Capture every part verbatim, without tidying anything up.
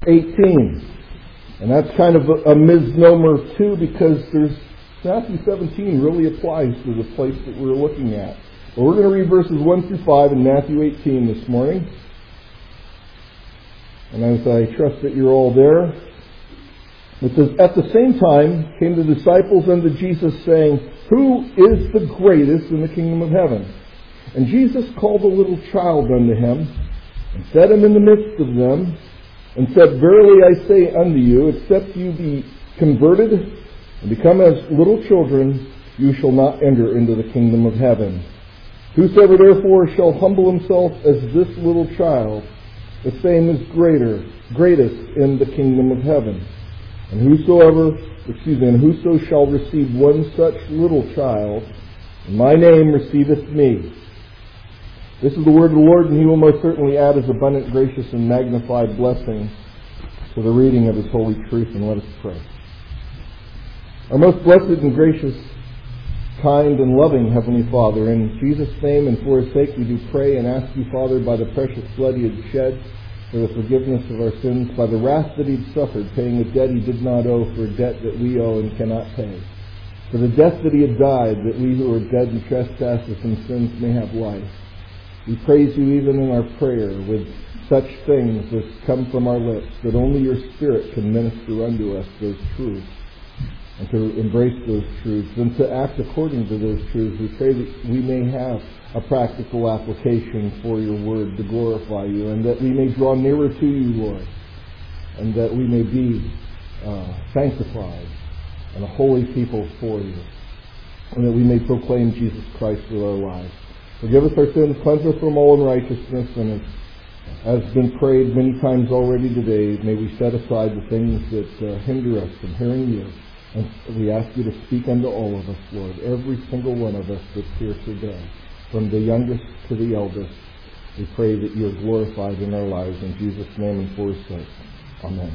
eighteen. And that's kind of a, a misnomer too, because there's Matthew seventeen really applies to the place that we're looking at. Well, we're going to read verses one through five in Matthew eighteen this morning. And as I trust that you're all there, it says, "At the same time came the disciples unto Jesus, saying, Who is the greatest in the kingdom of heaven? And Jesus called a little child unto him, and set him in the midst of them, and said, Verily I say unto you, except you be converted and become as little children, you shall not enter into the kingdom of heaven. Whosoever therefore shall humble himself as this little child, the same is greater, greatest in the kingdom of heaven. And whosoever, excuse me, and whoso shall receive one such little child, in my name receiveth me." This is the word of the Lord, and He will most certainly add His abundant, gracious, and magnified blessing to the reading of His holy truth. And let us pray. Our most blessed and gracious, kind and loving Heavenly Father, in Jesus' name and for His sake we do pray and ask You, Father, by the precious blood He had shed for the forgiveness of our sins, by the wrath that He had suffered, paying a debt He did not owe for a debt that we owe and cannot pay, for the death that He had died, that we who are dead in trespasses and sins may have life. We praise You even in our prayer with such things as come from our lips, that only Your Spirit can minister unto us those truths, and to embrace those truths, and to act according to those truths. We pray that we may have a practical application for Your word to glorify You, and that we may draw nearer to You, Lord, and that we may be uh, sanctified and a holy people for You, and that we may proclaim Jesus Christ with our lives. Forgive us our sins, cleanse us from all unrighteousness, and as has been prayed many times already today, may we set aside the things that uh, hinder us from hearing You. And we ask You to speak unto all of us, Lord, every single one of us that's here today, from the youngest to the eldest. We pray that You are glorified in our lives. In Jesus' name and for His sake. Amen.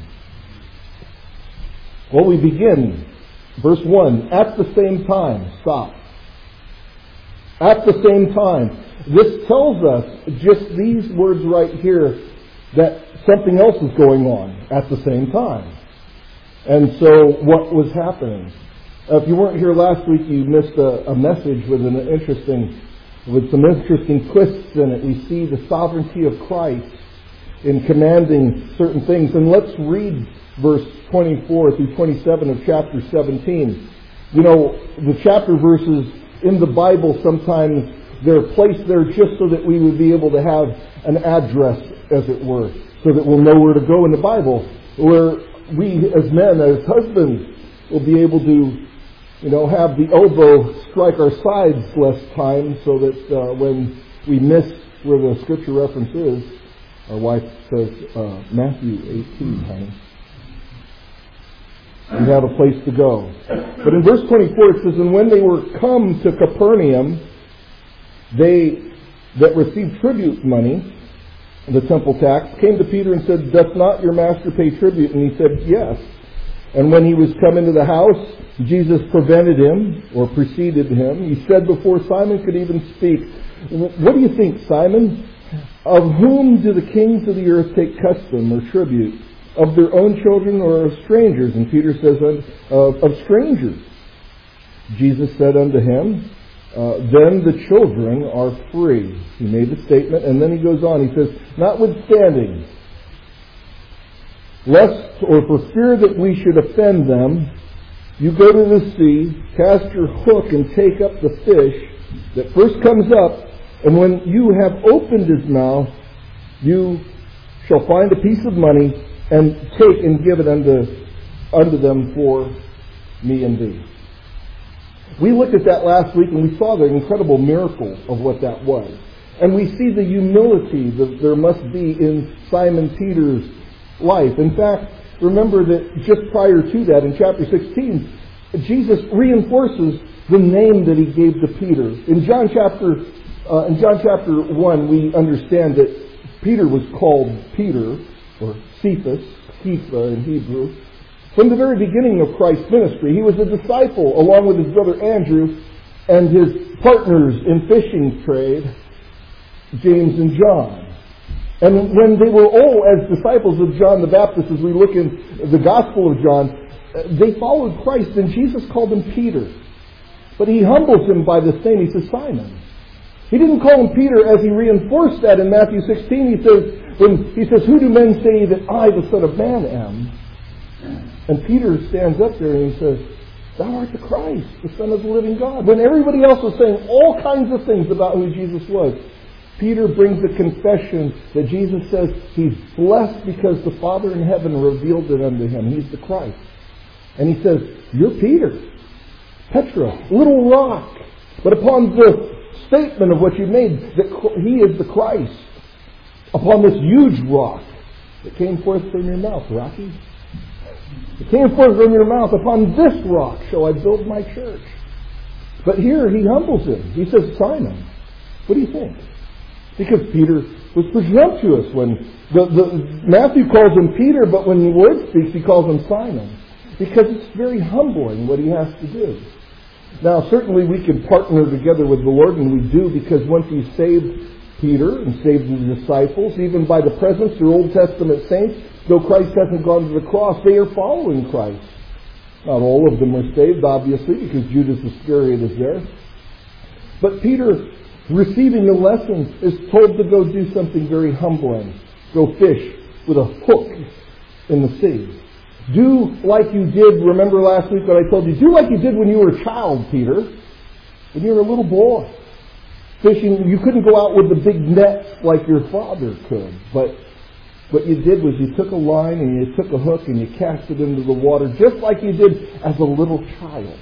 Well, we begin. Verse one, at the same time. Stop. At the same time. This tells us, just these words right here, that something else is going on at the same time. And so, what was happening? Uh, if you weren't here last week, you missed a, a message with an interesting, with some interesting twists in it. We see the sovereignty of Christ in commanding certain things. And let's read verse twenty-four through twenty-seven of chapter seventeen. You know, the chapter verses in the Bible, sometimes they're placed there just so that we would be able to have an address, as it were, so that we'll know where to go in the Bible. Where we as men, as husbands, will be able to, you know, have the elbow strike our sides less time, so that uh, when we miss where the scripture reference is, our wife says, uh, Matthew eighteen, honey. We have a place to go. But in verse twenty-four it says, "And when they were come to Capernaum, they that received tribute money, the temple tax, came to Peter and said, Doth not your master pay tribute? And he said, Yes. And when he was come into the house, Jesus prevented him, or preceded him. He said before Simon could even speak, What do you think, Simon? Of whom do the kings of the earth take custom or tribute? Of their own children or of strangers? And Peter says, Of, of strangers. Jesus said unto him, Uh, then the children are free. He made the statement, and then he goes on. He says, Notwithstanding, lest or for fear that we should offend them, you go to the sea, cast your hook, and take up the fish that first comes up, and when you have opened his mouth, you shall find a piece of money, and take and give it unto, unto them for me and thee. We looked at that last week, and we saw the incredible miracle of what that was. And we see the humility that there must be in Simon Peter's life. In fact, remember that just prior to that, in chapter sixteen, Jesus reinforces the name that he gave to Peter. In John chapter uh, in John chapter one, we understand that Peter was called Peter, or Cephas, Kepha in Hebrew. From the very beginning of Christ's ministry, he was a disciple along with his brother Andrew and his partners in fishing trade, James and John. And when they were all as disciples of John the Baptist, as we look in the Gospel of John, they followed Christ, and Jesus called him Peter. But he humbles him by this name. He says, Simon. He didn't call him Peter as he reinforced that in Matthew sixteen. He says, when he says, who do men say that I, the Son of Man, am? And Peter stands up there and he says, thou art the Christ, the Son of the living God. When everybody else was saying all kinds of things about who Jesus was, Peter brings the confession that Jesus says he's blessed because the Father in heaven revealed it unto him. He's the Christ. And he says, you're Peter, Petra, little rock. But upon the statement of what you made, that he is the Christ, upon this huge rock that came forth from your mouth, Rocky. It came forth from your mouth. Upon this rock shall I build my church. But here he humbles him. He says, Simon, what do you think? Because Peter was presumptuous when the, the, Matthew calls him Peter, but when the Word speaks, he calls him Simon. Because it's very humbling what he has to do. Now, certainly we can partner together with the Lord, and we do, because once he saved Peter and saved the disciples, even by the presence, through Old Testament saints, though Christ hasn't gone to the cross, they are following Christ. Not all of them are saved, obviously, because Judas Iscariot is there. But Peter, receiving the lessons, is told to go do something very humbling. Go fish with a hook in the sea. Do like you did, remember last week when I told you, do like you did when you were a child, Peter. When you were a little boy. Fishing, you couldn't go out with the big nets like your father could. But what you did was you took a line and you took a hook and you cast it into the water, just like you did as a little child.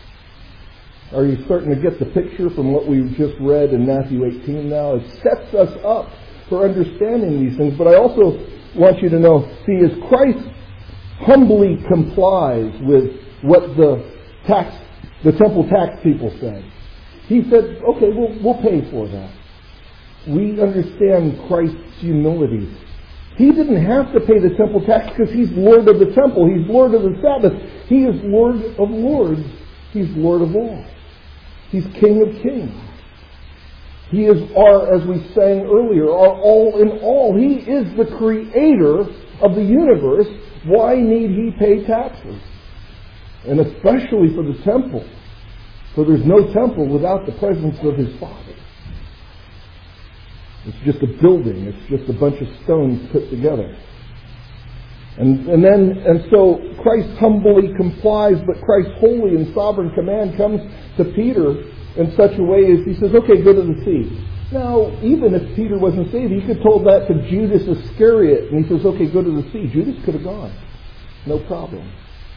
Are you starting to get the picture from what we've just read in Matthew eighteen now? It sets us up for understanding these things. But I also want you to know, see, as Christ humbly complies with what the tax, the temple tax people said, he said, okay, we'll, we'll pay for that. We understand Christ's humility. He didn't have to pay the temple tax because he's Lord of the temple. He's Lord of the Sabbath. He is Lord of lords. He's Lord of all. He's King of kings. He is our, as we sang earlier, our all in all. He is the creator of the universe. Why need he pay taxes? And especially for the temple. For there's no temple without the presence of his Father. It's just a building. It's just a bunch of stones put together. And, and then, and so Christ humbly complies, but Christ's holy and sovereign command comes to Peter in such a way as he says, okay, go to the sea. Now, even if Peter wasn't saved, he could have told that to Judas Iscariot, and he says, okay, go to the sea. Judas could have gone. No problem.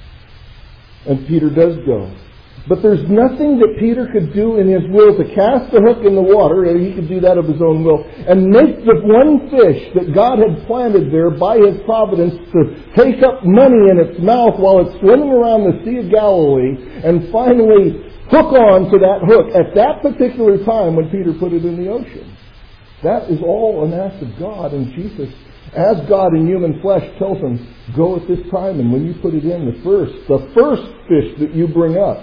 And Peter does go. But there's nothing that Peter could do in his will to cast the hook in the water, and he could do that of his own will, and make the one fish that God had planted there by his providence to take up money in its mouth while it's swimming around the Sea of Galilee, and finally hook on to that hook at that particular time when Peter put it in the ocean. That is all an act of God, and Jesus, as God in human flesh, tells him, go at this time, and when you put it in, the first, the first fish that you bring up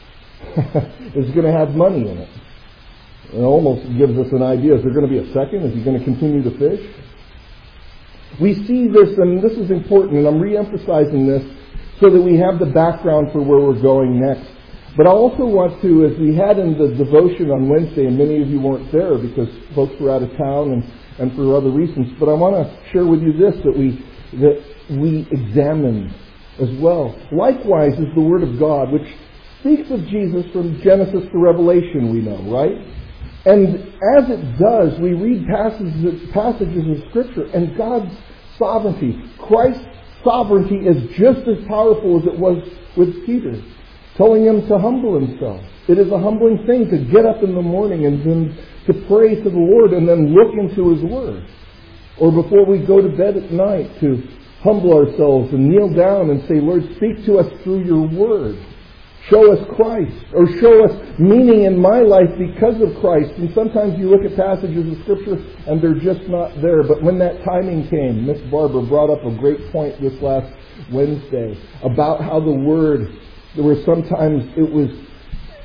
is going to have money in it. It almost gives us an idea. Is there going to be a second? Is he going to continue to fish? We see this, and this is important, and I'm re-emphasizing this so that we have the background for where we're going next. But I also want to, as we had in the devotion on Wednesday, and many of you weren't there because folks were out of town and, and for other reasons, but I want to share with you this, that we, that we examine as well. Likewise is the Word of God, which speaks of Jesus from Genesis to Revelation, we know, right? And as it does, we read passages, passages of Scripture, and God's sovereignty, Christ's sovereignty is just as powerful as it was with Peter, telling him to humble himself. It is a humbling thing to get up in the morning and then to pray to the Lord and then look into His Word. Or before we go to bed at night, to humble ourselves and kneel down and say, Lord, speak to us through your Word. Show us Christ, or show us meaning in my life because of Christ. And sometimes you look at passages of Scripture and they're just not there. But when that timing came, Miss Barbara brought up a great point this last Wednesday about how the Word, there were sometimes it was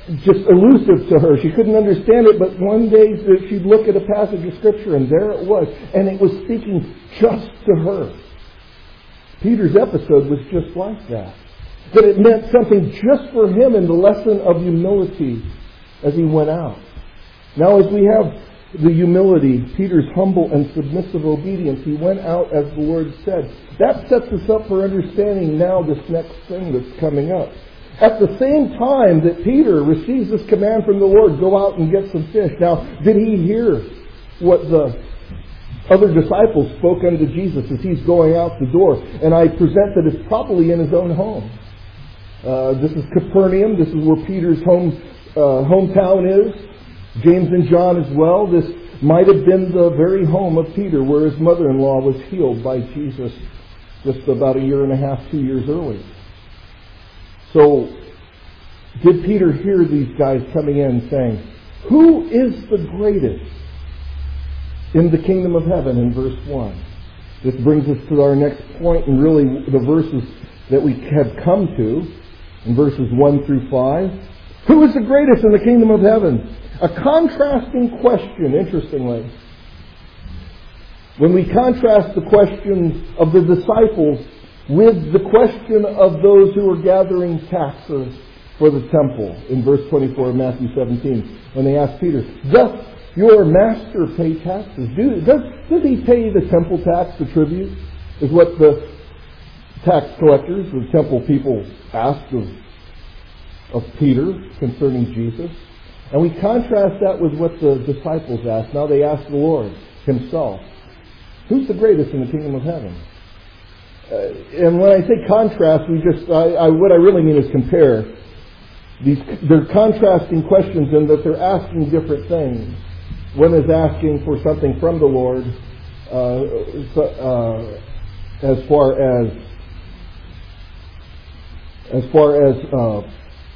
just elusive to her. She couldn't understand it, but one day she'd look at a passage of Scripture and there it was. And it was speaking just to her. Peter's episode was just like that. That it meant something just for him in the lesson of humility as he went out. Now as we have the humility, Peter's humble and submissive obedience, he went out as the Lord said. That sets us up for understanding now this next thing that's coming up. At the same time that Peter receives this command from the Lord, go out and get some fish. Now, did he hear what the other disciples spoke unto Jesus as he's going out the door? And I present that it's probably in his own home. Uh, this is Capernaum. This is where Peter's home uh, hometown is. James and John as well. This might have been the very home of Peter where his mother-in-law was healed by Jesus just about a year and a half, two years earlier. So, did Peter hear these guys coming in saying, who is the greatest in the kingdom of heaven, in verse one? This brings us to our next point, and really the verses that we have come to, in verses one through five. Who is the greatest in the kingdom of heaven? A contrasting question, interestingly. When we contrast the question of the disciples with the question of those who were gathering taxes for the temple, in verse twenty-four of Matthew seventeen, when they asked Peter, doth your master pay taxes? Do, does, does he pay the temple tax, the tribute? Is what the tax collectors, the temple people asked of, of Peter concerning Jesus. And we contrast that with what the disciples asked. Now they ask the Lord himself, who's the greatest in the kingdom of heaven? Uh, and when I say contrast, we just I, I, what I really mean is compare. These, they're contrasting questions in that they're asking different things. One is asking for something from the Lord uh, uh, as far as as far as uh,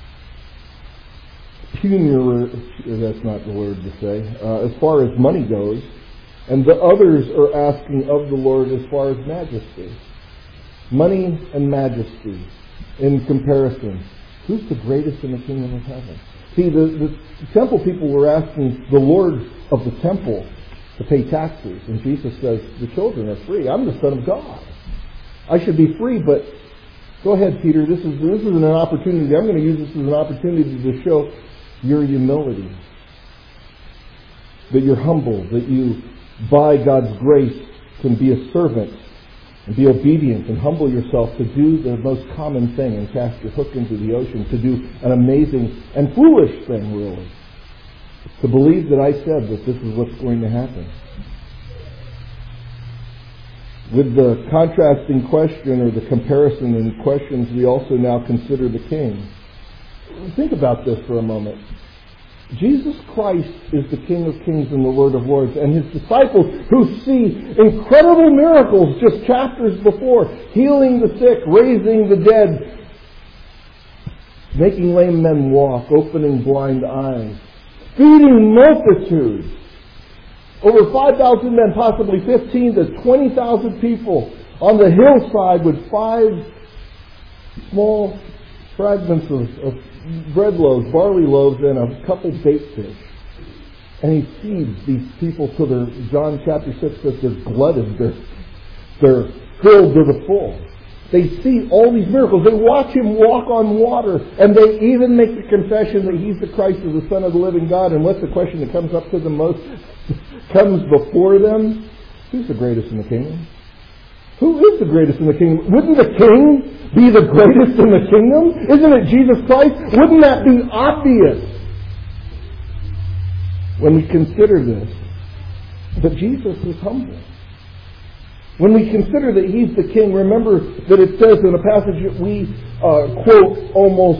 pecuniary, that's not the word to say, uh, as far as money goes, and the others are asking of the Lord as far as majesty. Money and majesty in comparison. Who's the greatest in the kingdom of heaven? See, the, the temple people were asking the Lord of the temple to pay taxes. And Jesus says, the children are free. I'm the Son of God. I should be free, but go ahead, Peter. This is this is an opportunity. I'm going to use this as an opportunity to show your humility. That you're humble. That you, by God's grace, can be a servant and be obedient and humble yourself to do the most common thing and cast your hook into the ocean, to do an amazing and foolish thing, really. To believe that I said that this is what's going to happen. With the contrasting question or the comparison in questions, we also now consider the king. Think about this for a moment. Jesus Christ is the King of Kings and the Lord of Lords, and his disciples who see incredible miracles just chapters before, healing the sick, raising the dead, making lame men walk, opening blind eyes, feeding multitudes, over five thousand men, possibly fifteen to twenty thousand people on the hillside with five small fragments of, of bread loaves, barley loaves, and a couple bait fish. And he feeds these people to their, John chapter six says they're glutted, they're, they're filled to the full. They see all these miracles. They watch him walk on water, and they even make the confession that he's the Christ, is the Son of the living God. And what's the question that comes up to them most, comes before them? Who's the greatest in the kingdom? Who is the greatest in the kingdom? Wouldn't the king be the greatest in the kingdom? Isn't it Jesus Christ? Wouldn't that be obvious when we consider this? But Jesus is humble. When we consider that he's the king, remember that it says in a passage that we uh, quote almost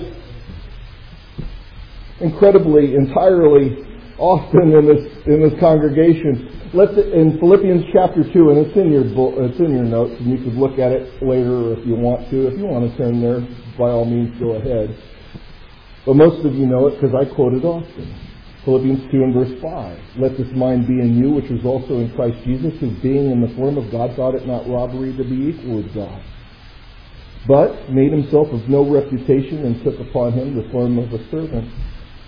incredibly, entirely often in this in this congregation. Let's in Philippians chapter two, and it's in your it's in your notes, and you could look at it later if you want to. If you want to turn there, by all means, go ahead. But most of you know it because I quote it often. Philippians two and verse five. Let this mind be in you, which was also in Christ Jesus, who being in the form of God thought it not robbery to be equal with God, but made himself of no reputation, and took upon him the form of a servant,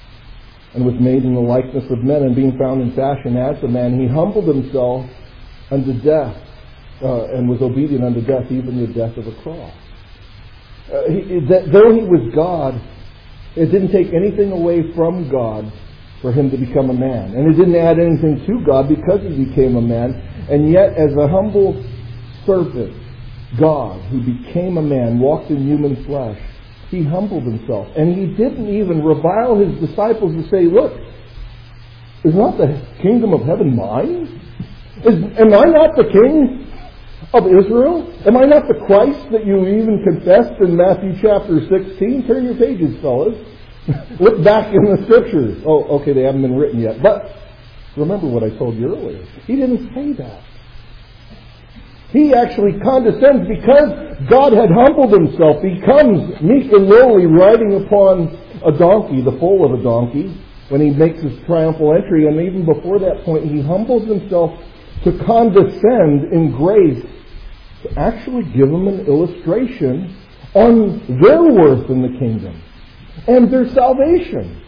and was made in the likeness of men, and being found in fashion as a man, he humbled himself unto death, uh, and was obedient unto death, even the death of a cross. Uh, he, that, though he was God, it didn't take anything away from God for him to become a man. And it didn't add anything to God because he became a man. And yet, as a humble servant, God, who became a man, walked in human flesh, he humbled himself. And he didn't even revile his disciples and say, look, is not the kingdom of heaven mine? Is, am I not the king of Israel? Am I not the Christ that you even confessed in Matthew chapter sixteen? Turn your pages, fellas. Look back in the scriptures. Oh, okay, they haven't been written yet. But remember what I told you earlier. He didn't say that. He actually condescends because God had humbled himself. He comes meek and lowly, riding upon a donkey, the foal of a donkey, when he makes his triumphal entry. And even before that point, he humbles himself to condescend in grace, to actually give them an illustration on their worth in the kingdom and their salvation.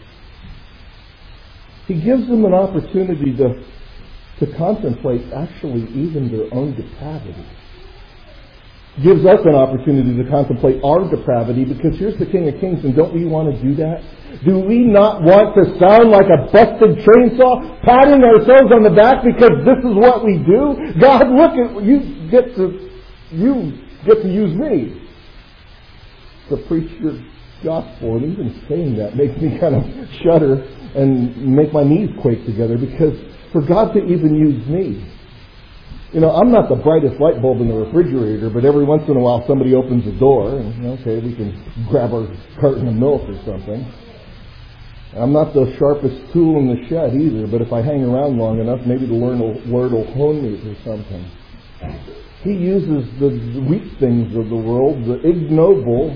He gives them an opportunity to, to contemplate actually even their own depravity. Gives us an opportunity to contemplate our depravity, because here's the King of Kings, and don't we want to do that? Do we not want to sound like a busted chainsaw, patting ourselves on the back because this is what we do? God, look at you get to you get to use me to preach your gospel. And even saying that makes me kind of shudder and make my knees quake together, because for God to even use me, you know, I'm not the brightest light bulb in the refrigerator, but every once in a while somebody opens the door and, okay, we can grab our carton of milk or something. I'm not the sharpest tool in the shed either, but if I hang around long enough, maybe the Lord will hone me or something. He uses the weak things of the world, the ignoble,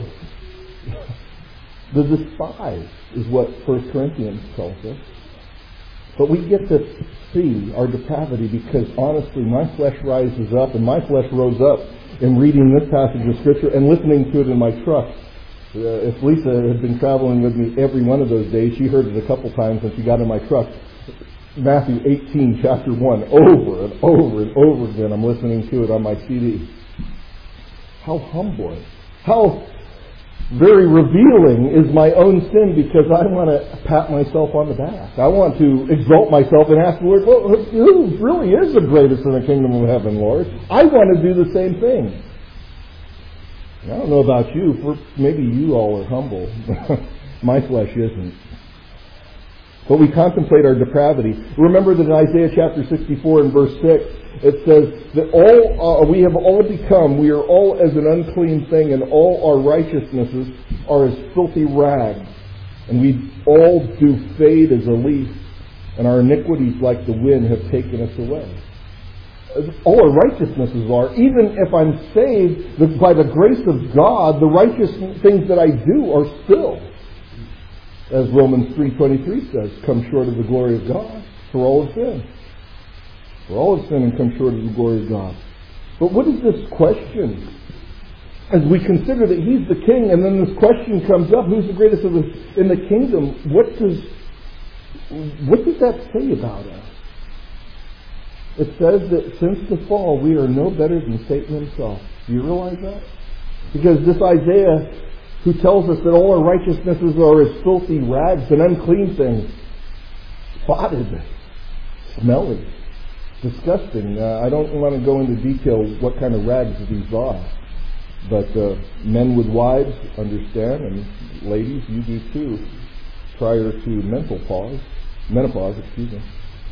the despised, is what First Corinthians tells us. But we get to see our depravity because, honestly, my flesh rises up, and my flesh rose up in reading this passage of Scripture and listening to it in my truck. Uh, if Lisa had been traveling with me every one of those days, she heard it a couple times when she got in my truck. Matthew eighteen, chapter one, over and over and over again, I'm listening to it on my C D. How humbling. How very revealing is my own sin, because I want to pat myself on the back. I want to exalt myself and ask the Lord, well, who really is the greatest in the kingdom of heaven, Lord? I want to do the same thing. I don't know about you, for maybe you all are humble. My flesh isn't. But we contemplate our depravity. Remember that in Isaiah chapter sixty-four and verse six, it says that all uh, we have all become, we are all as an unclean thing, and all our righteousnesses are as filthy rags. And we all do fade as a leaf, and our iniquities like the wind have taken us away. All our righteousnesses are, even if I'm saved by the grace of God, the righteous things that I do are still, as Romans three twenty-three says, come short of the glory of God, for all have sinned. For all have sinned and come short of the glory of God. But what is this question? As we consider that He's the King, and then this question comes up, who's the greatest of the, in the kingdom? What does what does that say about us? It says that since the fall, we are no better than Satan himself. Do you realize that? Because this Isaiah, who tells us that all our righteousnesses are as filthy rags and unclean things, spotted, smelly, disgusting. Uh, I don't want to go into detail what kind of rags these are. But uh, men with wives understand, and ladies, you do too, prior to menopause, menopause, excuse me.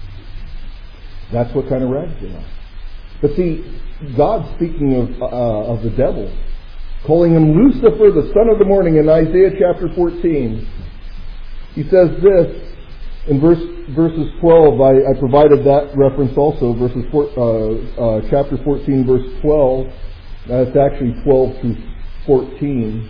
That's what kind of rags they are. But see, God, speaking of uh, of the devil, calling him Lucifer, the son of the morning, in Isaiah chapter fourteen, he says this in verse verses twelve. I, I provided that reference also, verses four, uh, uh, chapter fourteen, verse twelve. That's actually twelve through fourteen.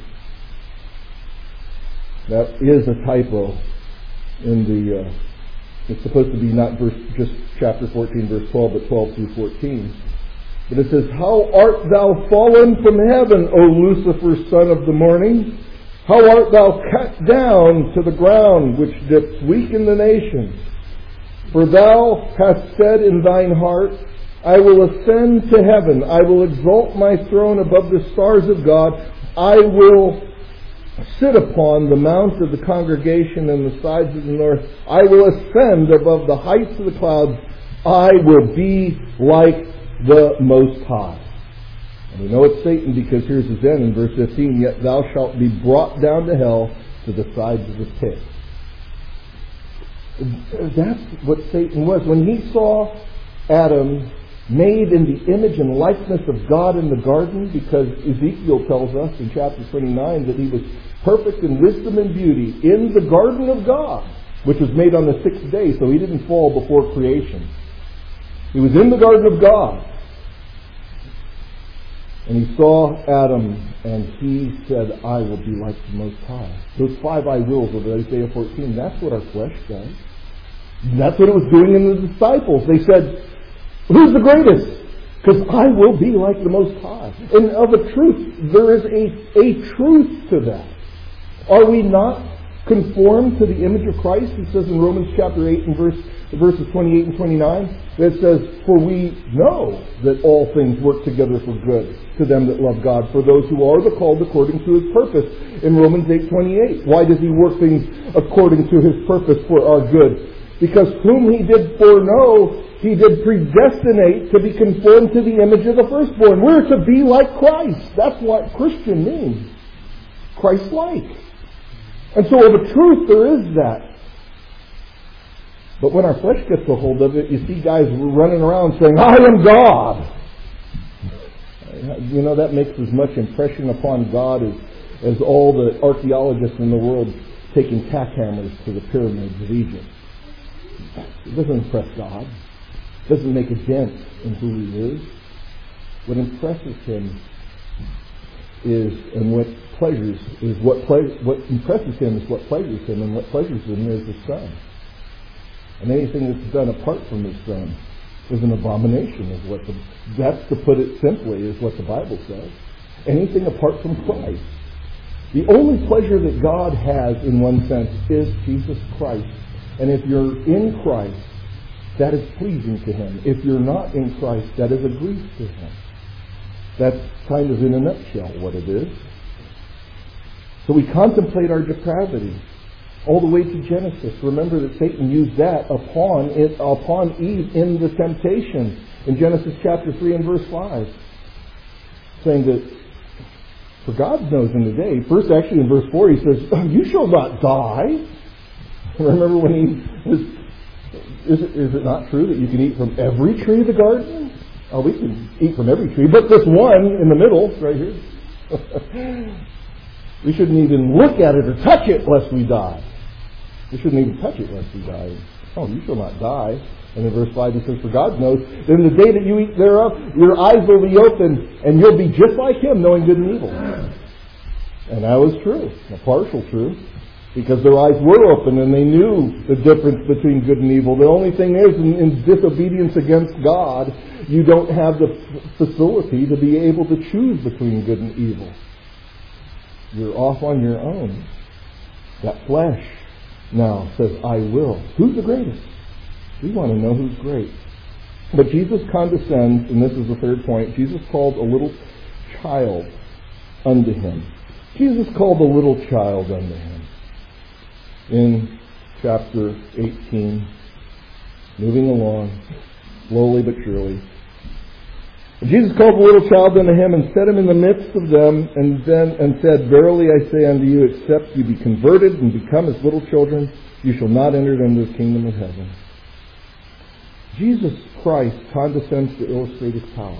That is a typo in the. Uh, it's supposed to be not verse, just chapter fourteen, verse twelve, but twelve through fourteen. But it says, "How art thou fallen from heaven, O Lucifer, son of the morning? How art thou cut down to the ground, which didst weaken the nations? For thou hast said in thine heart, I will ascend to heaven. I will exalt my throne above the stars of God. I will sit upon the mount of the congregation and the sides of the north. I will ascend above the heights of the clouds. I will be like the Most High. And we know it's Satan because here's his end in verse fifteen. Yet thou shalt be brought down to hell, to the sides of the pit. That's what Satan was. When he saw Adam made in the image and likeness of God in the garden, because Ezekiel tells us in chapter twenty-nine that he was perfect in wisdom and beauty in the garden of God, which was made on the sixth day, so he didn't fall before creation. He was in the garden of God. And he saw Adam, and he said, I will be like the Most High. Those five I wills of Isaiah fourteen, that's what our flesh does. That's what it was doing in the disciples. They said, who's the greatest? Because I will be like the Most High. And of a truth, there is a, a truth to that. Are we not conformed to the image of Christ? It says in Romans chapter eight and verse, verses twenty-eight and twenty-nine, that says, for we know that all things work together for good to them that love God, for those who are the called according to His purpose. In Romans eight twenty-eight, why does He work things according to His purpose for our good? Because whom He did foreknow, He did predestinate to be conformed to the image of the firstborn. We're to be like Christ. That's what Christian means. Christ-like. And so of a truth there is that. But when our flesh gets a hold of it, you see guys running around saying, I am God. You know, that makes as much impression upon God as, as all the archaeologists in the world taking tack hammers to the pyramids of Egypt. It doesn't impress God. It doesn't make a dent in who He is. What impresses Him is, and what pleasures is what ple- what impresses Him is what pleasures Him, and what pleasures Him is His Son. And anything that's done apart from His Son is an abomination. Is what the, that's to put it simply, is what the Bible says. Anything apart from Christ. The only pleasure that God has, in one sense, is Jesus Christ. And if you're in Christ, that is pleasing to Him. If you're not in Christ, that is a grief to Him. That's kind of in a nutshell what it is. So we contemplate our depravity all the way to Genesis. Remember that Satan used that upon it, upon Eve in the temptation in Genesis chapter three and verse five, saying that for God knows in the day. First, actually in verse four, he says, "You shall not die." Remember when he was, is it, is it not true that you can eat from every tree of the garden? Oh, we can eat from every tree, but this one in the middle, right here. We shouldn't even look at it or touch it lest we die. We shouldn't even touch it lest we die. Oh, you shall not die. And in verse five he says, for God knows that in the day that you eat thereof, your eyes will be opened, and you'll be just like Him, knowing good and evil. And that was true, a partial truth, because their eyes were open and they knew the difference between good and evil. The only thing is, in, in disobedience against God, you don't have the f- facility to be able to choose between good and evil. You're off on your own. That flesh now says, I will. Who's the greatest? We want to know who's great. But Jesus condescends, and this is the third point. Jesus called a little child unto Him. Jesus called a little child unto Him. In chapter eighteen, moving along, slowly but surely. Jesus called the little child unto Him and set him in the midst of them, and then and said, verily I say unto you, except you be converted and become as little children, you shall not enter into the kingdom of heaven. Jesus Christ condescends to illustrate His power.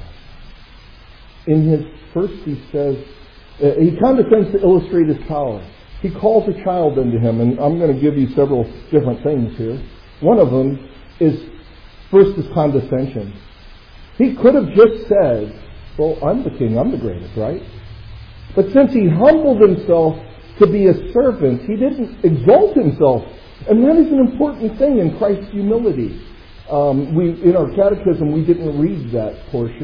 In His first, He says, uh, He condescends to illustrate His power. He calls a child unto Him, and I'm going to give you several different things here. One of them is, first is condescension. He could have just said, well, I'm the king, I'm the greatest, right? But since He humbled Himself to be a servant, He didn't exalt Himself. And that is an important thing in Christ's humility. Um, we, in our catechism, we didn't read that portion.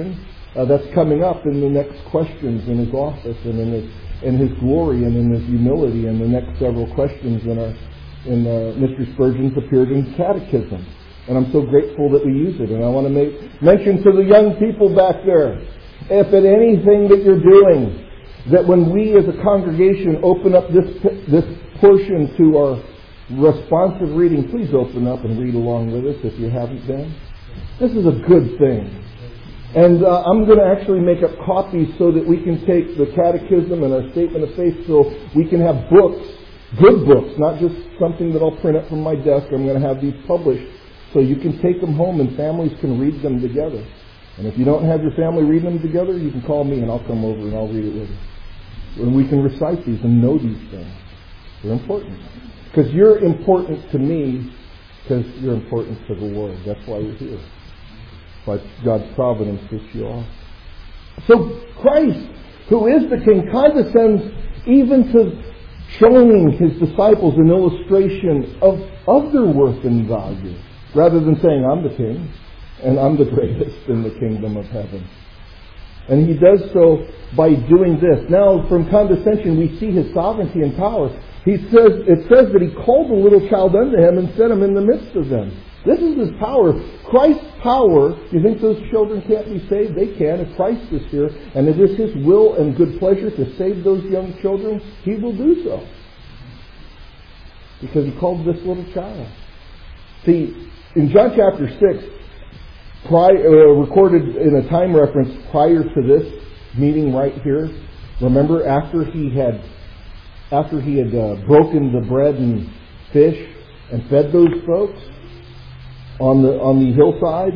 uh, that's coming up in the next questions in his office and in his, in his glory and in his humility, and the next several questions in our in uh, Mister Spurgeon's Appearance Catechism. And I'm so grateful that we use it. And I want to make mention to the young people back there, if at anything that you're doing, that when we as a congregation open up this this portion to our responsive reading, please open up and read along with us if you haven't been. This is a good thing. And uh, I'm going to actually make up copies so that we can take the catechism and our statement of faith, so we can have books, good books, not just something that I'll print up from my desk. I'm going to have these published so you can take them home and families can read them together. And if you don't have your family read them together, you can call me and I'll come over and I'll read it with you. And we can recite these and know these things. They're important. Because you're important to me, because you're important to the Lord. That's why you're here. But God's providence gets you off. So Christ, who is the King, condescends even to showing his disciples an illustration of, of their worth and value, rather than saying, I'm the King, and I'm the greatest in the kingdom of heaven. And he does so by doing this. Now, from condescension, we see his sovereignty and power. He says, it says that he called the little child unto him and set him in the midst of them. This is his power. Christ's power. You think those children can't be saved? They can if Christ is here. And it is his will and good pleasure to save those young children. He will do so. Because he called this little child. See, in John chapter six, prior, uh, recorded in a time reference prior to this meeting right here, remember after he had after he had uh, broken the bread and fish and fed those folks on the on the hillside,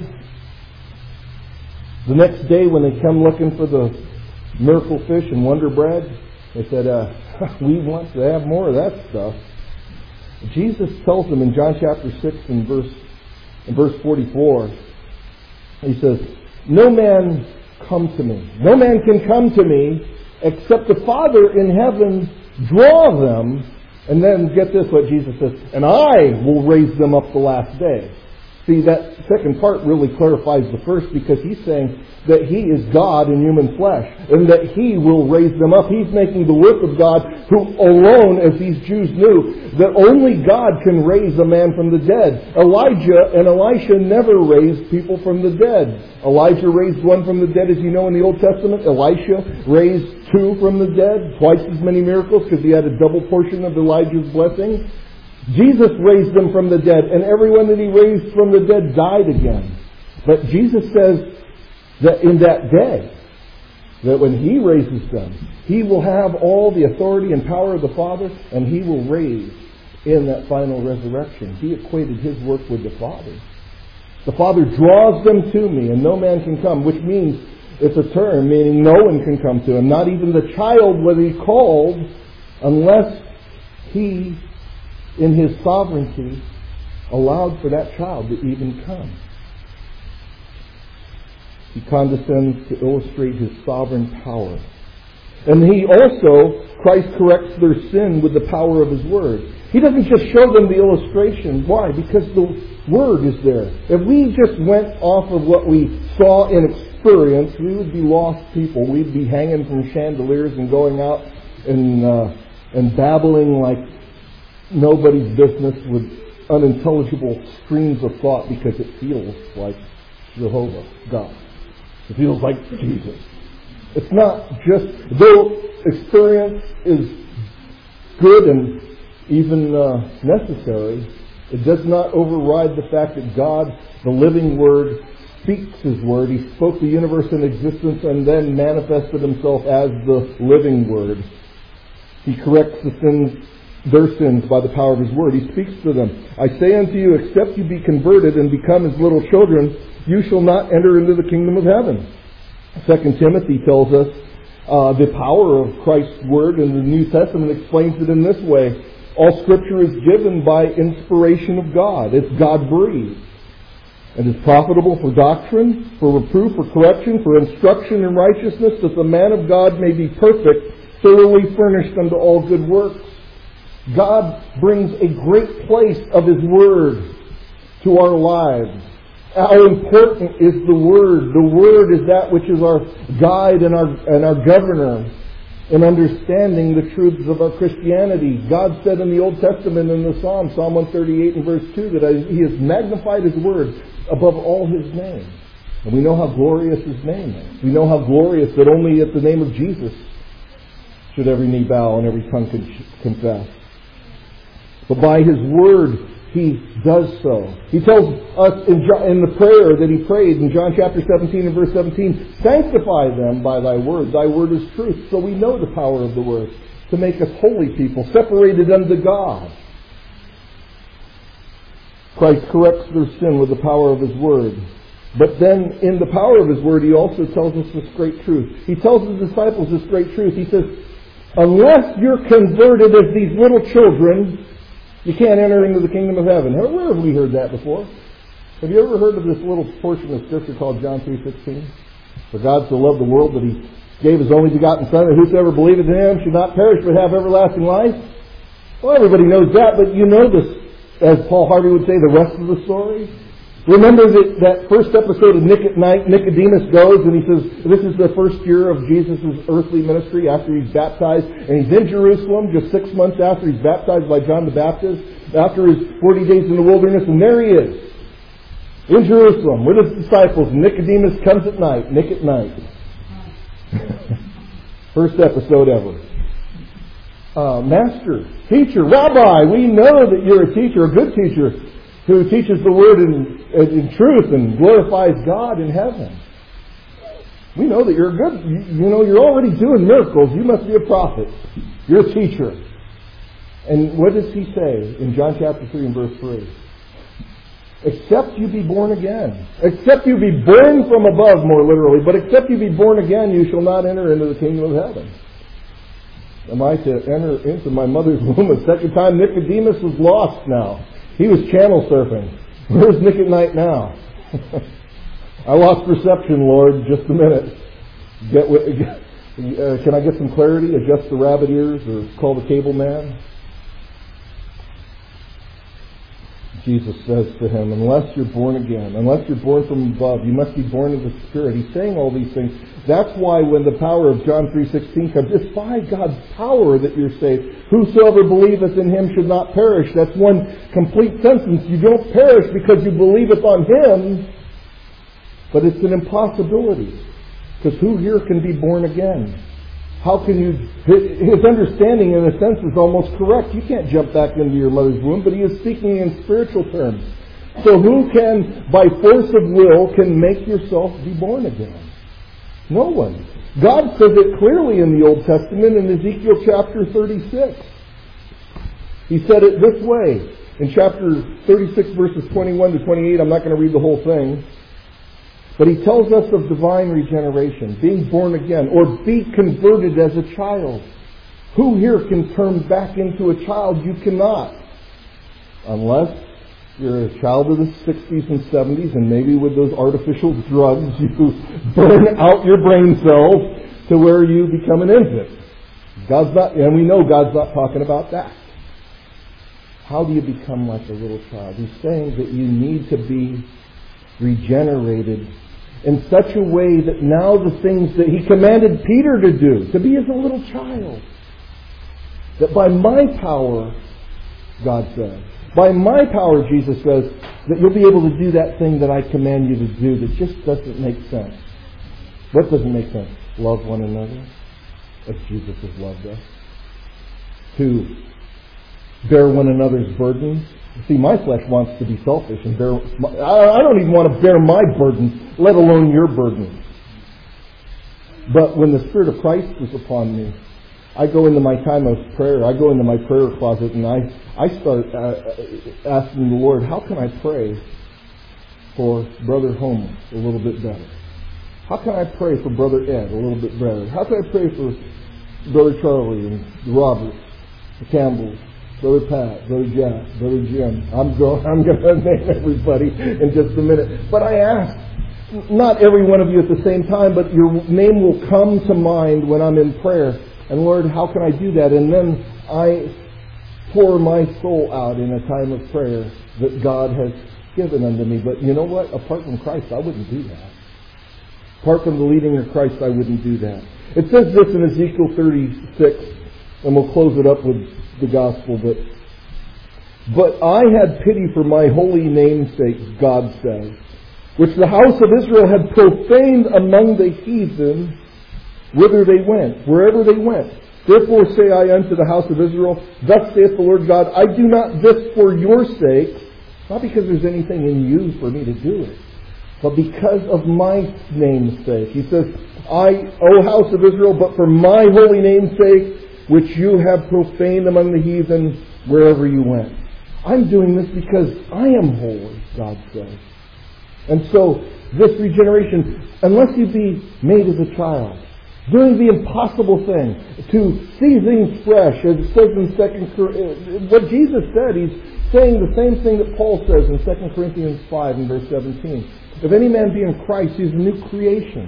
the next day when they come looking for the miracle fish and wonder bread, they said, uh, we want to have more of that stuff. Jesus tells them in John chapter six and verse in verse forty-four, he says, no man come to me. No man can come to me except the Father in heaven draw them. And then get this, what Jesus says, and I will raise them up the last day. See, that second part really clarifies the first, because he's saying that he is God in human flesh and that he will raise them up. He's making the work of God, who alone, as these Jews knew, that only God can raise a man from the dead. Elijah and Elisha never raised people from the dead. Elijah raised one from the dead, as you know, in the Old Testament. Elisha raised two from the dead, twice as many miracles, because he had a double portion of Elijah's blessing. Jesus raised them from the dead, and everyone that he raised from the dead died again. But Jesus says that in that day, that when he raises them, he will have all the authority and power of the Father, and he will raise in that final resurrection. He equated his work with the Father. The Father draws them to me, and no man can come, which means it's a term meaning no one can come to him, not even the child whether he called, unless he, in his sovereignty, allowed for that child to even come. He condescends to illustrate his sovereign power. And he also, Christ corrects their sin with the power of his word. He doesn't just show them the illustration. Why? Because the word is there. If we just went off of what we saw in experience, we would be lost people. We'd be hanging from chandeliers and going out and, uh, and babbling like nobody's business with unintelligible streams of thought, because it feels like Jehovah, God. It feels like Jesus. It's not just, though experience is good and even uh, necessary, it does not override the fact that God, the living Word, speaks His Word. He spoke the universe in existence and then manifested Himself as the living Word. He corrects the sins, their sins, by the power of His Word. He speaks to them. I say unto you, except you be converted and become as little children, you shall not enter into the kingdom of heaven. Second Timothy tells us uh, the power of Christ's Word, and the New Testament explains it in this way. All Scripture is given by inspiration of God. It's God-breathed. And is profitable for doctrine, for reproof, for correction, for instruction in righteousness, that the man of God may be perfect, thoroughly furnished unto all good works. God brings a great place of His Word to our lives. How important is the Word? The Word is that which is our guide and our, and our governor in understanding the truths of our Christianity. God said in the Old Testament in the Psalm, Psalm one thirty-eight and verse two, that He has magnified His Word above all His name. And we know how glorious His name is. We know how glorious that only at the name of Jesus should every knee bow and every tongue confess. But by His Word, He does so. He tells us in, John, in the prayer that He prayed in John chapter seventeen and verse seventeen, sanctify them by Thy Word. Thy Word is truth. So we know the power of the Word to make us holy people, separated unto God. Christ corrects their sin with the power of His Word. But then in the power of His Word, He also tells us this great truth. He tells His disciples this great truth. He says, unless you're converted as these little children, you can't enter into the kingdom of heaven. Where have we heard that before? Have you ever heard of this little portion of Scripture called John three sixteen? For God so loved the world that He gave His only begotten Son, that whosoever believeth in Him should not perish but have everlasting life. Well, everybody knows that, but you know this, as Paul Harvey would say, the rest of the story. Remember that, that first episode of Nick at Night, Nicodemus goes and he says, this is the first year of Jesus' earthly ministry after He's baptized. And He's in Jerusalem just six months after He's baptized by John the Baptist, after His forty days in the wilderness. And there He is, in Jerusalem, with His disciples. Nicodemus comes at night, Nick at Night. First episode ever. Uh, Master, teacher, Rabbi, we know that you're a teacher, a good teacher, who teaches the Word in, in truth and glorifies God in heaven. We know that you're good. You, you know, you're already doing miracles. You must be a prophet. You're a teacher. And what does He say in John chapter three and verse three? Except you be born again. Except you be born from above, more literally. But except you be born again, you shall not enter into the kingdom of heaven. Am I to enter into my mother's womb a second time? Nicodemus was lost now. He was channel surfing. Where's Nick at Night now? I lost perception, Lord. Just a minute. Get, uh, can I get some clarity? Adjust the rabbit ears or call the cable man? Jesus says to him, unless you're born again, unless you're born from above, you must be born of the Spirit. He's saying all these things. That's why when the power of John three sixteen comes, it's by God's power that you're saved. Whosoever believeth in Him should not perish. That's one complete sentence. You don't perish because you believeth on Him, but it's an impossibility. Because who here can be born again? How can you... His understanding, in a sense, is almost correct. You can't jump back into your mother's womb, but he is speaking in spiritual terms. So who can, by force of will, can make yourself be born again? No one. God says it clearly in the Old Testament in Ezekiel chapter thirty-six. He said it this way. In chapter thirty-six, verses twenty-one to twenty-eight, I'm not going to read the whole thing. But He tells us of divine regeneration, being born again, or be converted as a child. Who here can turn back into a child? You cannot. Unless you're a child of the sixties and seventies, and maybe with those artificial drugs you burn out your brain cells to where you become an infant. God's not, and we know God's not talking about that. How do you become like a little child? He's saying that you need to be regenerated in such a way that now the things that He commanded Peter to do, to be as a little child, that by my power, God says, by my power, Jesus says, that you'll be able to do that thing that I command you to do that just doesn't make sense. What doesn't make sense? Love one another as Jesus has loved us. To bear one another's burdens. See, my flesh wants to be selfish and bear. I don't even want to bear my burdens, let alone your burdens. But when the Spirit of Christ is upon me, I go into my time of prayer. I go into my prayer closet and I, I start uh, asking the Lord, how can I pray for Brother Homer a little bit better? How can I pray for Brother Ed a little bit better? How can I pray for Brother Charlie and the Roberts, the Campbells, Brother Pat, Brother Jack, Brother Jim? I'm going, I'm going to name everybody in just a minute. But I ask, not every one of you at the same time, but your name will come to mind when I'm in prayer. And Lord, how can I do that? And then I pour my soul out in a time of prayer that God has given unto me. But you know what? Apart from Christ, I wouldn't do that. Apart from the leading of Christ, I wouldn't do that. It says this in Ezekiel thirty-six, and we'll close it up with the gospel, but But I had pity for my holy name's sake, God says, which the house of Israel had profaned among the heathen, whither they went, wherever they went. Therefore say I unto the house of Israel, thus saith the Lord God, I do not this for your sake, not because there's anything in you for me to do it, but because of my name's sake. He says, I, O house of Israel, but for my holy name's sake, which you have profaned among the heathen, wherever you went. I'm doing this because I am holy, God says. And so, this regeneration, unless you be made as a child, doing the impossible thing, to see things fresh, as it says in Second Corinthians, what Jesus said, He's saying the same thing that Paul says in Second Corinthians five and verse seventeen. If any man be in Christ, he is a new creation.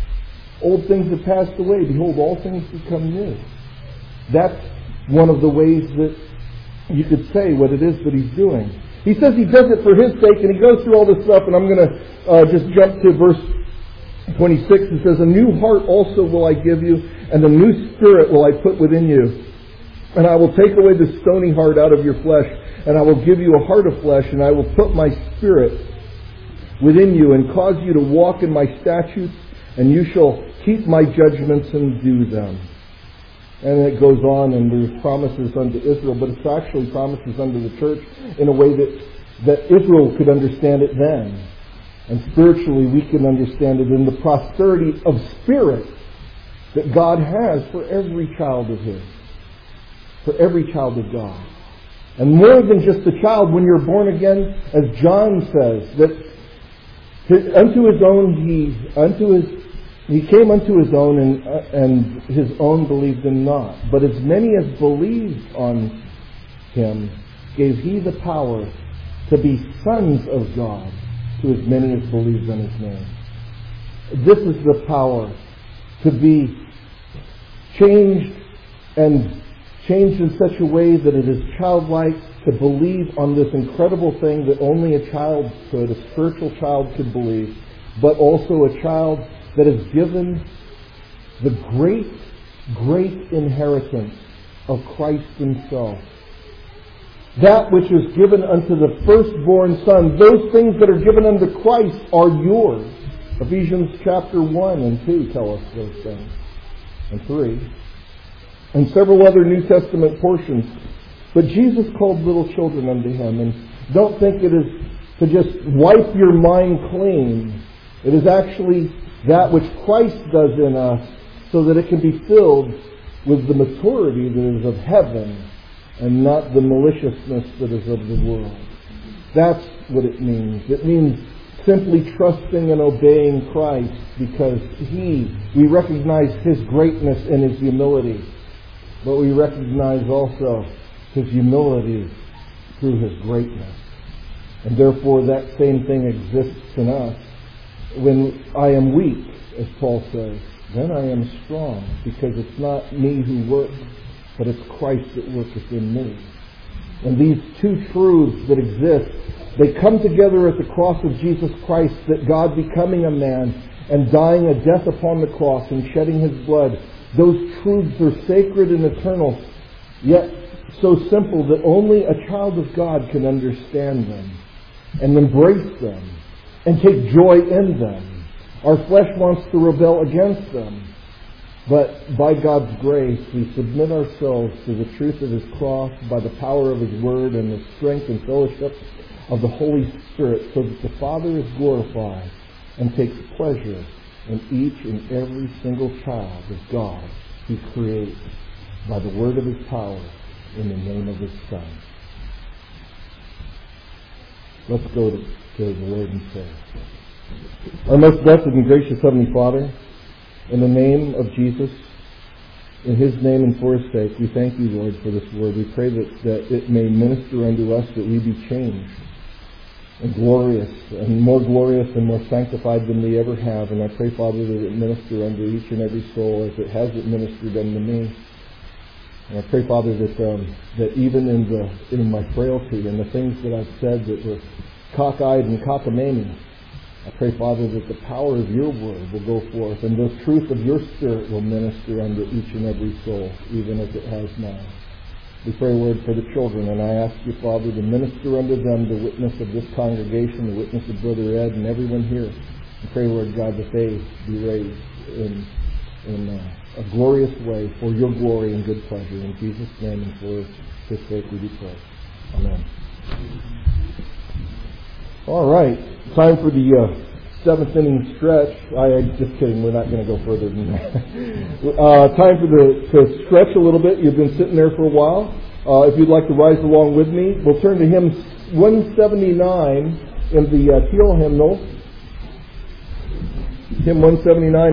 Old things have passed away. Behold, all things become new. That's one of the ways that you could say what it is that He's doing. He says He does it for His sake, and He goes through all this stuff, and I'm going to uh, just jump to verse twenty-six. It says, a new heart also will I give you, and a new spirit will I put within you. And I will take away the stony heart out of your flesh, and I will give you a heart of flesh, and I will put my spirit within you, and cause you to walk in my statutes, and you shall keep my judgments and do them. And it goes on, and there's promises unto Israel, but it's actually promises unto the church in a way that, that Israel could understand it then. And spiritually we can understand it in the prosperity of spirit that God has for every child of His. For every child of God. And more than just a child, when you're born again, as John says, that his, unto his own he, unto his He came unto His own, and, uh, and His own believed Him not. But as many as believed on Him, gave He the power to be sons of God, to as many as believed on His name. This is the power to be changed, and changed in such a way that it is childlike, to believe on this incredible thing that only a child could, a spiritual child could believe, but also a child that is given the great, great inheritance of Christ Himself. That which is given unto the firstborn son, those things that are given unto Christ are yours. Ephesians chapter one and two tell us those things. And three. And several other New Testament portions. But Jesus called little children unto Him. And don't think it is to just wipe your mind clean. It is actually that which Christ does in us, so that it can be filled with the maturity that is of heaven and not the maliciousness that is of the world. That's what it means. It means simply trusting and obeying Christ because He, we recognize His greatness and His humility, but we recognize also His humility through His greatness. And therefore that same thing exists in us. When I am weak, as Paul says, then I am strong, because it's not me who works, but it's Christ that worketh in me. And these two truths that exist, they come together at the cross of Jesus Christ, that God becoming a man and dying a death upon the cross and shedding His blood. Those truths are sacred and eternal, yet so simple that only a child of God can understand them and embrace them and take joy in them. Our flesh wants to rebel against them. But by God's grace, we submit ourselves to the truth of His cross by the power of His Word and the strength and fellowship of the Holy Spirit, so that the Father is glorified and takes pleasure in each and every single child of God He creates by the word of His power in the name of His Son. Let's go to, to the Lord in prayer. Our most blessed and gracious Heavenly Father, in the name of Jesus, in His name and for His sake, we thank You, Lord, for this word. We pray that, that it may minister unto us, that we be changed and glorious, and more glorious and more sanctified than we ever have. And I pray, Father, that it minister unto each and every soul as it has it ministered unto me. And I pray, Father, that um, that even in the in my frailty and the things that I've said that were cockeyed and cockamamie. I pray, Father, that the power of your word will go forth and the truth of your Spirit will minister unto each and every soul, even as it has now. We pray, Lord, for the children, and I ask you, Father, to minister unto them the witness of this congregation, the witness of Brother Ed and everyone here. We pray, Lord God, that they be raised in, in uh, a glorious way for your glory and good pleasure. In Jesus' name and for his sake we do pray. Amen. All right. Time for the uh, seventh inning stretch. I, I just kidding. We're not going to go further than that. uh, time for the to stretch a little bit. You've been sitting there for a while. Uh, if you'd like to rise along with me, we'll turn to hymn one seventy-nine in the uh, Teal hymnal. Hymn one seventy-nine.